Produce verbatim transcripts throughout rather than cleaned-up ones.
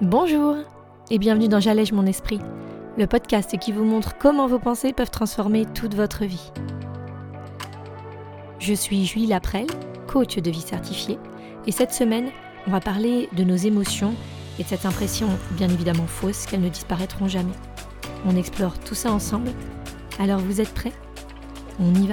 Bonjour et bienvenue dans J'allège mon esprit, le podcast qui vous montre comment vos pensées peuvent transformer toute votre vie. Je suis Julie Laprelle, coach de vie certifiée, et cette semaine, on va parler de nos émotions et de cette impression bien évidemment fausse qu'elles ne disparaîtront jamais. On explore tout ça ensemble, alors vous êtes prêts ? On y va ?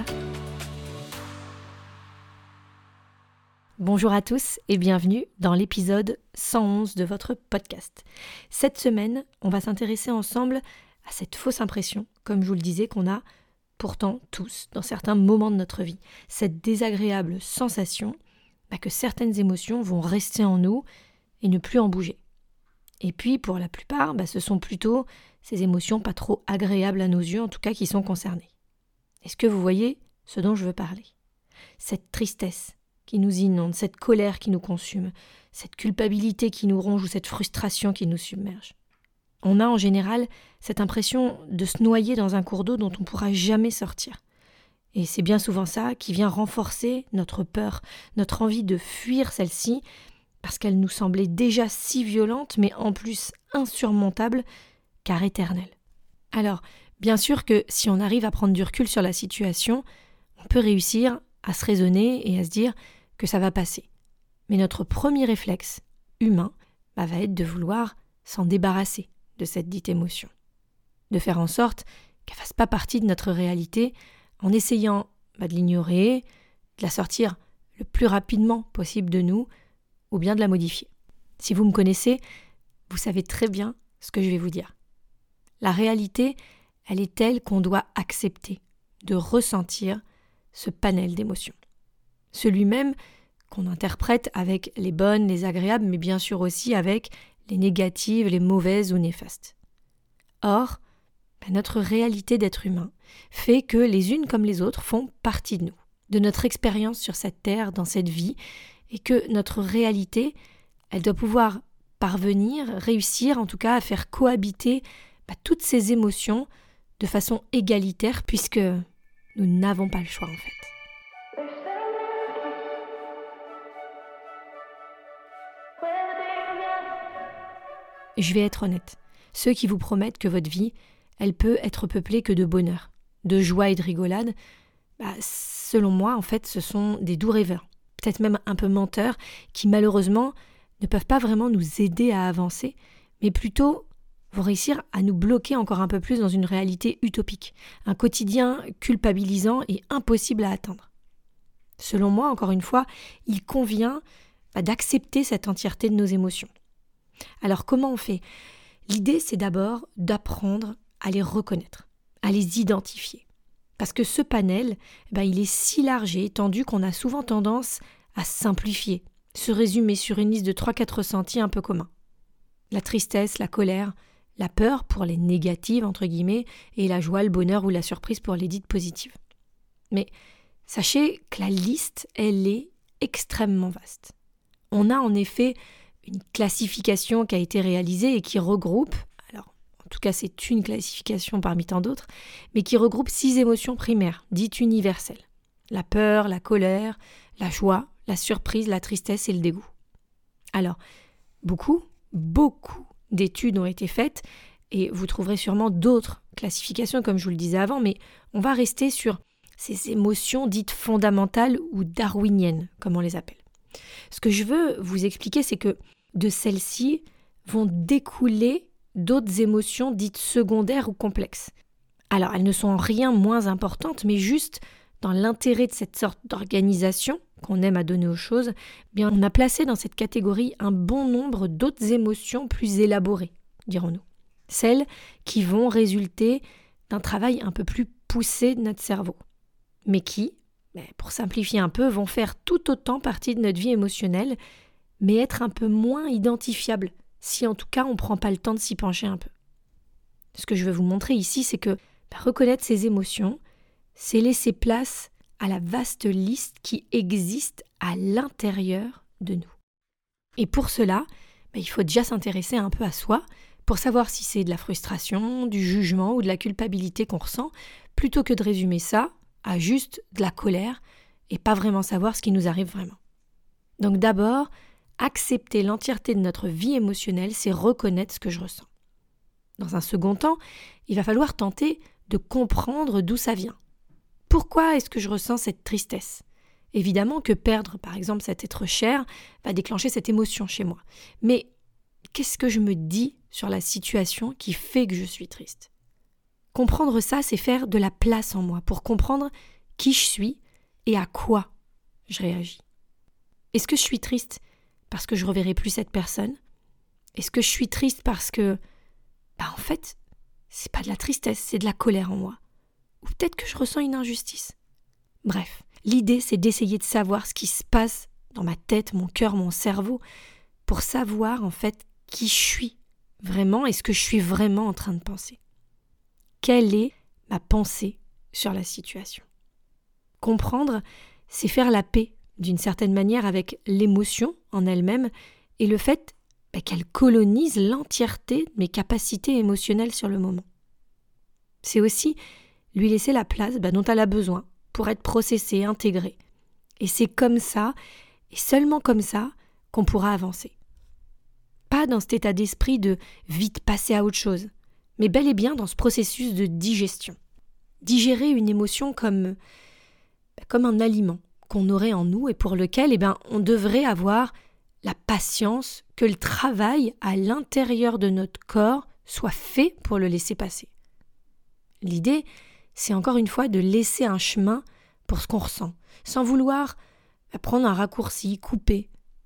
Bonjour à tous et bienvenue dans l'épisode cent onze de votre podcast. Cette semaine, on va s'intéresser ensemble à cette fausse impression, comme je vous le disais, qu'on a pourtant tous dans certains moments de notre vie. Cette désagréable sensation bah, que certaines émotions vont rester en nous et ne plus en bouger. Et puis pour la plupart, bah, ce sont plutôt ces émotions pas trop agréables à nos yeux, en tout cas qui sont concernées. Est-ce que vous voyez ce dont je veux parler ? Cette tristesse qui nous inonde, cette colère qui nous consume, cette culpabilité qui nous ronge ou cette frustration qui nous submerge. On a en général cette impression de se noyer dans un cours d'eau dont on ne pourra jamais sortir. Et c'est bien souvent ça qui vient renforcer notre peur, notre envie de fuir celle-ci, parce qu'elle nous semblait déjà si violente, mais en plus insurmontable, car éternelle. Alors, bien sûr que si on arrive à prendre du recul sur la situation, on peut réussir à se raisonner et à se dire que ça va passer. Mais notre premier réflexe humain bah, va être de vouloir s'en débarrasser de cette dite émotion, de faire en sorte qu'elle ne fasse pas partie de notre réalité en essayant bah, de l'ignorer, de la sortir le plus rapidement possible de nous ou bien de la modifier. Si vous me connaissez, vous savez très bien ce que je vais vous dire. La réalité, elle est telle qu'on doit accepter de ressentir ce panel d'émotions. Celui même qu'on interprète avec les bonnes, les agréables, mais bien sûr aussi avec les négatives, les mauvaises ou néfastes. Or, ben notre réalité d'être humain fait que les unes comme les autres font partie de nous, de notre expérience sur cette terre, dans cette vie, et que notre réalité, elle doit pouvoir parvenir, réussir en tout cas à faire cohabiter ben, toutes ces émotions de façon égalitaire, puisque nous n'avons pas le choix en fait. Je vais être honnête, ceux qui vous promettent que votre vie, elle peut être peuplée que de bonheur, de joie et de rigolade, bah, selon moi, en fait, ce sont des doux rêveurs, peut-être même un peu menteurs, qui malheureusement ne peuvent pas vraiment nous aider à avancer, mais plutôt vont réussir à nous bloquer encore un peu plus dans une réalité utopique, un quotidien culpabilisant et impossible à atteindre. Selon moi, encore une fois, il convient bah, d'accepter cette entièreté de nos émotions. Alors comment on fait ? L'idée, c'est d'abord d'apprendre à les reconnaître, à les identifier. Parce que ce panel, ben, il est si large et étendu qu'on a souvent tendance à simplifier, se résumer sur une liste de trois quatre ressentis un peu communs. La tristesse, la colère, la peur pour les négatives, entre guillemets, et la joie, le bonheur ou la surprise pour les dites positives. Mais sachez que la liste, elle est extrêmement vaste. On a en effet une classification qui a été réalisée et qui regroupe, alors en tout cas c'est une classification parmi tant d'autres, mais qui regroupe six émotions primaires, dites universelles. La peur, la colère, la joie, la surprise, la tristesse et le dégoût. Alors, beaucoup, beaucoup d'études ont été faites et vous trouverez sûrement d'autres classifications comme je vous le disais avant, mais on va rester sur ces émotions dites fondamentales ou darwiniennes, comme on les appelle. Ce que je veux vous expliquer, c'est que de celles-ci vont découler d'autres émotions dites secondaires ou complexes. Alors, elles ne sont en rien moins importantes, mais juste dans l'intérêt de cette sorte d'organisation qu'on aime à donner aux choses, bien on a placé dans cette catégorie un bon nombre d'autres émotions plus élaborées, dirons-nous. Celles qui vont résulter d'un travail un peu plus poussé de notre cerveau, mais qui, pour simplifier un peu, vont faire tout autant partie de notre vie émotionnelle, mais être un peu moins identifiables, si en tout cas on ne prend pas le temps de s'y pencher un peu. Ce que je veux vous montrer ici, c'est que bah, reconnaître ces émotions, c'est laisser place à la vaste liste qui existe à l'intérieur de nous. Et pour cela, bah, il faut déjà s'intéresser un peu à soi, pour savoir si c'est de la frustration, du jugement ou de la culpabilité qu'on ressent, plutôt que de résumer ça à juste de la colère et pas vraiment savoir ce qui nous arrive vraiment. Donc d'abord, accepter l'entièreté de notre vie émotionnelle, c'est reconnaître ce que je ressens. Dans un second temps, il va falloir tenter de comprendre d'où ça vient. Pourquoi est-ce que je ressens cette tristesse ? Évidemment que perdre, par exemple, cet être cher va déclencher cette émotion chez moi. Mais qu'est-ce que je me dis sur la situation qui fait que je suis triste ? Comprendre ça, c'est faire de la place en moi pour comprendre qui je suis et à quoi je réagis. Est-ce que je suis triste parce que je ne reverrai plus cette personne ? Est-ce que je suis triste parce que, bah en fait, c'est pas de la tristesse, c'est de la colère en moi. Ou peut-être que je ressens une injustice. Bref, l'idée, c'est d'essayer de savoir ce qui se passe dans ma tête, mon cœur, mon cerveau, pour savoir en fait qui je suis vraiment et ce que je suis vraiment en train de penser. Quelle est ma pensée sur la situation ? Comprendre, c'est faire la paix d'une certaine manière avec l'émotion en elle-même et le fait bah, qu'elle colonise l'entièreté de mes capacités émotionnelles sur le moment. C'est aussi lui laisser la place bah, dont elle a besoin pour être processée, intégrée. Et c'est comme ça, et seulement comme ça, qu'on pourra avancer. Pas dans cet état d'esprit de vite passer à autre chose, mais bel et bien dans ce processus de digestion. Digérer une émotion comme, comme un aliment qu'on aurait en nous et pour lequel eh ben, on devrait avoir la patience que le travail à l'intérieur de notre corps soit fait pour le laisser passer. L'idée, c'est encore une fois de laisser un chemin pour ce qu'on ressent, sans vouloir prendre un raccourci, couper.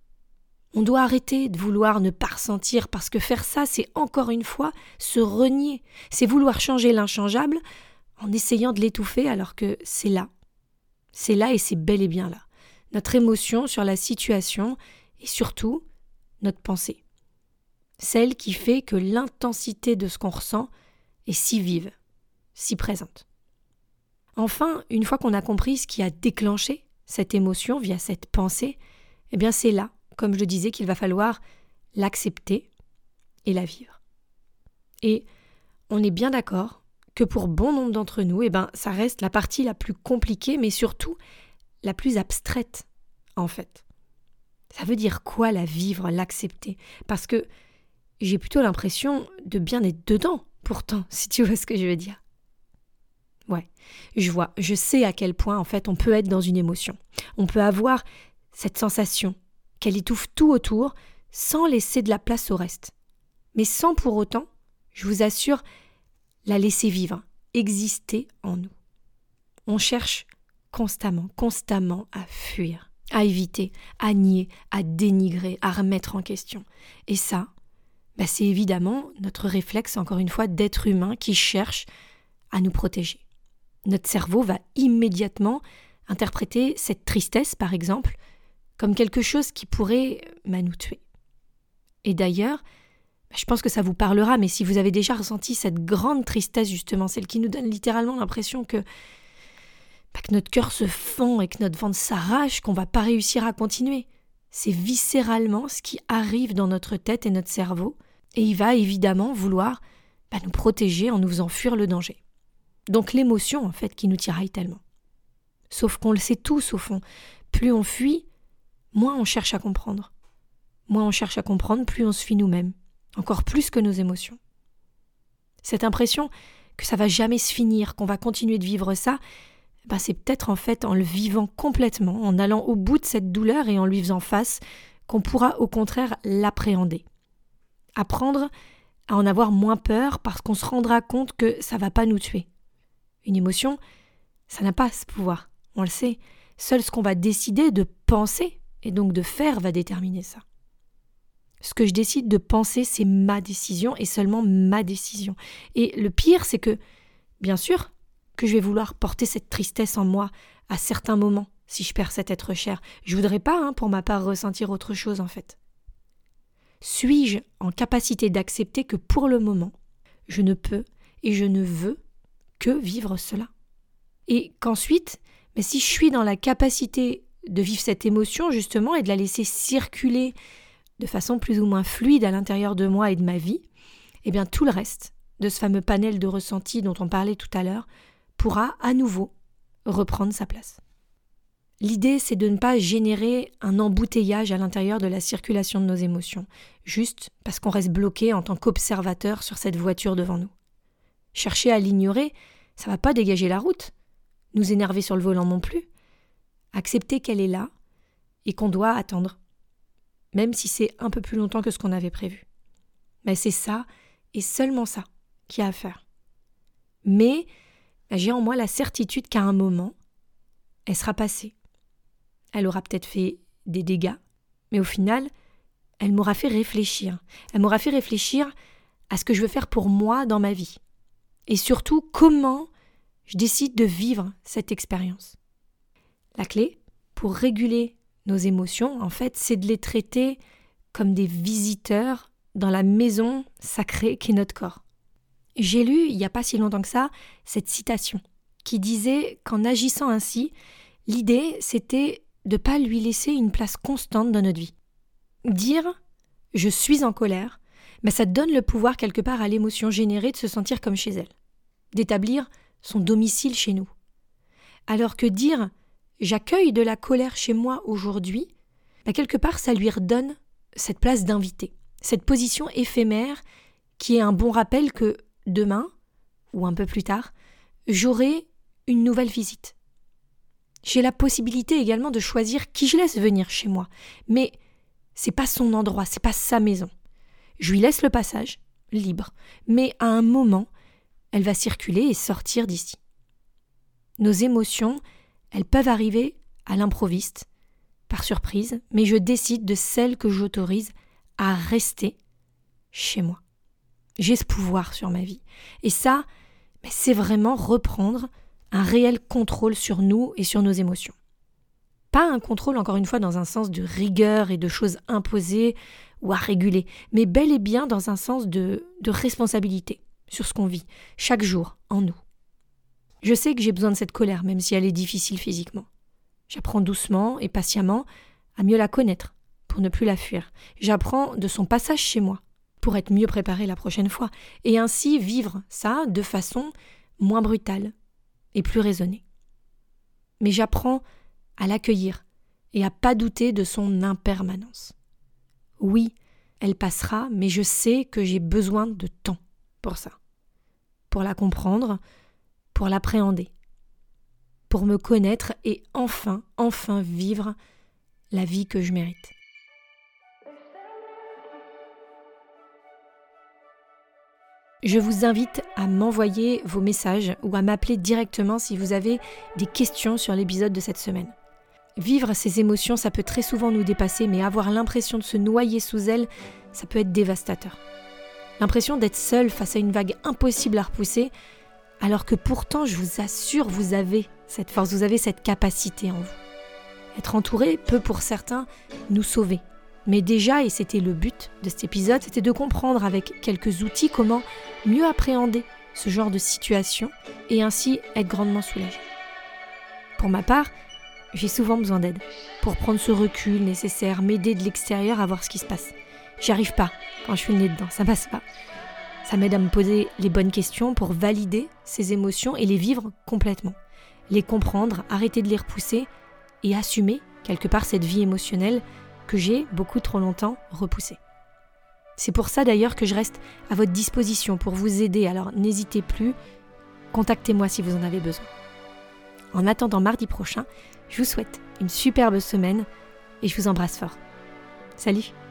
On doit arrêter de vouloir ne pas ressentir, parce que faire ça, c'est encore une fois se renier. C'est vouloir changer l'inchangeable en essayant de l'étouffer alors que c'est là. C'est là et c'est bel et bien là. Notre émotion sur la situation et surtout notre pensée. Celle qui fait que l'intensité de ce qu'on ressent est si vive, si présente. Enfin, une fois qu'on a compris ce qui a déclenché cette émotion via cette pensée, eh bien c'est là, comme je le disais, qu'il va falloir l'accepter et la vivre. Et on est bien d'accord que pour bon nombre d'entre nous, eh ben, ça reste la partie la plus compliquée, mais surtout la plus abstraite, en fait. Ça veut dire quoi, la vivre, l'accepter ? Parce que j'ai plutôt l'impression de bien être dedans, pourtant, si tu vois ce que je veux dire. Ouais, je vois, je sais à quel point, en fait, on peut être dans une émotion. On peut avoir cette sensation qu'elle étouffe tout autour, sans laisser de la place au reste. Mais sans pour autant, je vous assure, la laisser vivre, exister en nous. On cherche constamment, constamment à fuir, à éviter, à nier, à dénigrer, à remettre en question. Et ça, bah c'est évidemment notre réflexe, encore une fois, d'être humain qui cherche à nous protéger. Notre cerveau va immédiatement interpréter cette tristesse, par exemple, comme quelque chose qui pourrait bah, nous tuer. Et d'ailleurs, je pense que ça vous parlera, mais si vous avez déjà ressenti cette grande tristesse, justement, celle qui nous donne littéralement l'impression que, bah, que notre cœur se fend et que notre ventre s'arrache, qu'on ne va pas réussir à continuer. C'est viscéralement ce qui arrive dans notre tête et notre cerveau, et il va évidemment vouloir bah, nous protéger en nous faisant fuir le danger. Donc l'émotion, en fait, qui nous tiraille tellement. Sauf qu'on le sait tous, au fond. Plus on fuit, moins on cherche à comprendre. Moins on cherche à comprendre, plus on se fuit nous-mêmes. Encore plus que nos émotions. Cette impression que ça va jamais se finir, qu'on va continuer de vivre ça, ben c'est peut-être en fait en le vivant complètement, en allant au bout de cette douleur et en lui faisant face, qu'on pourra au contraire l'appréhender. Apprendre à en avoir moins peur parce qu'on se rendra compte que ça va pas nous tuer. Une émotion, ça n'a pas ce pouvoir, on le sait. Seul ce qu'on va décider de penser et donc de faire va déterminer ça. Ce que je décide de penser, c'est ma décision et seulement ma décision. Et le pire, c'est que, bien sûr, que je vais vouloir porter cette tristesse en moi à certains moments si je perds cet être cher. Je voudrais pas, hein, pour ma part, ressentir autre chose, en fait. Suis-je en capacité d'accepter que pour le moment, je ne peux et je ne veux que vivre cela ? Et qu'ensuite, mais si je suis dans la capacité de vivre cette émotion, justement, et de la laisser circuler de façon plus ou moins fluide à l'intérieur de moi et de ma vie, eh bien tout le reste de ce fameux panel de ressentis dont on parlait tout à l'heure pourra à nouveau reprendre sa place. L'idée, c'est de ne pas générer un embouteillage à l'intérieur de la circulation de nos émotions, juste parce qu'on reste bloqué en tant qu'observateur sur cette voiture devant nous. Chercher à l'ignorer, ça va pas dégager la route, nous énerver sur le volant non plus. Accepter qu'elle est là et qu'on doit attendre, même si c'est un peu plus longtemps que ce qu'on avait prévu. Mais c'est ça, et seulement ça, qu'il y a à faire. Mais j'ai en moi la certitude qu'à un moment, elle sera passée. Elle aura peut-être fait des dégâts, mais au final, elle m'aura fait réfléchir. Elle m'aura fait réfléchir à ce que je veux faire pour moi dans ma vie. Et surtout, comment je décide de vivre cette expérience. La clé, pour réguler nos émotions, en fait, c'est de les traiter comme des visiteurs dans la maison sacrée qu'est notre corps. J'ai lu, il n'y a pas si longtemps que ça, cette citation qui disait qu'en agissant ainsi, l'idée, c'était de ne pas lui laisser une place constante dans notre vie. Dire « je suis en colère », mais ça donne le pouvoir quelque part à l'émotion générée de se sentir comme chez elle, d'établir son domicile chez nous. Alors que dire « j'accueille de la colère chez moi aujourd'hui », bah quelque part ça lui redonne cette place d'invité, cette position éphémère qui est un bon rappel que demain, ou un peu plus tard, j'aurai une nouvelle visite. J'ai la possibilité également de choisir qui je laisse venir chez moi, mais c'est pas son endroit, c'est pas sa maison. Je lui laisse le passage, libre, mais à un moment, elle va circuler et sortir d'ici. Nos émotions, elles peuvent arriver à l'improviste, par surprise, mais je décide de celles que j'autorise à rester chez moi. J'ai ce pouvoir sur ma vie. Et ça, c'est vraiment reprendre un réel contrôle sur nous et sur nos émotions. Pas un contrôle, encore une fois, dans un sens de rigueur et de choses imposées ou à réguler, mais bel et bien dans un sens de, de responsabilité sur ce qu'on vit, chaque jour, en nous. Je sais que j'ai besoin de cette colère, même si elle est difficile physiquement. J'apprends doucement et patiemment à mieux la connaître, pour ne plus la fuir. J'apprends de son passage chez moi, pour être mieux préparée la prochaine fois, et ainsi vivre ça de façon moins brutale et plus raisonnée. Mais j'apprends à l'accueillir et à pas douter de son impermanence. Oui, elle passera, mais je sais que j'ai besoin de temps pour ça, pour la comprendre, pour l'appréhender, pour me connaître et enfin, enfin vivre la vie que je mérite. Je vous invite à m'envoyer vos messages ou à m'appeler directement si vous avez des questions sur l'épisode de cette semaine. Vivre ces émotions, ça peut très souvent nous dépasser, mais avoir l'impression de se noyer sous elles, ça peut être dévastateur. L'impression d'être seul face à une vague impossible à repousser, alors que pourtant, je vous assure, vous avez cette force, vous avez cette capacité en vous. Être entouré peut pour certains nous sauver. Mais déjà, et c'était le but de cet épisode, c'était de comprendre avec quelques outils comment mieux appréhender ce genre de situation et ainsi être grandement soulagé. Pour ma part, j'ai souvent besoin d'aide pour prendre ce recul nécessaire, m'aider de l'extérieur à voir ce qui se passe. J'y arrive pas quand je suis le nez dedans, ça passe pas. Ça m'aide à me poser les bonnes questions pour valider ces émotions et les vivre complètement. Les comprendre, arrêter de les repousser et assumer quelque part cette vie émotionnelle que j'ai beaucoup trop longtemps repoussée. C'est pour ça d'ailleurs que je reste à votre disposition pour vous aider, alors n'hésitez plus, contactez-moi si vous en avez besoin. En attendant mardi prochain, je vous souhaite une superbe semaine et je vous embrasse fort. Salut!